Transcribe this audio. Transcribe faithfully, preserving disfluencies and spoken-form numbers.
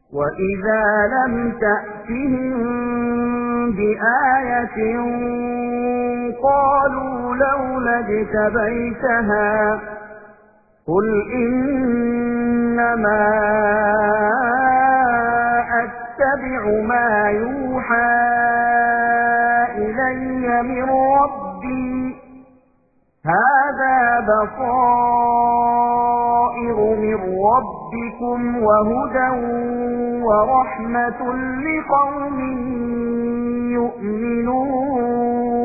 وَإِذَا لَمْ تَأْتِهِم بِآيَةٍ قَالُوا لَوْلَا اجْتَبَيْتَهَا قُلْ إِنَّمَا أَتَّبِعُ مَا يُوحَى إِلَيَّ مِنْ رَبِّي هَذَا بَصَائِرُ مِنْ رَبِّكُمْ وَهُدًى وَرَحْمَةٌ لِقَوْمٍ يُؤْمِنُونَ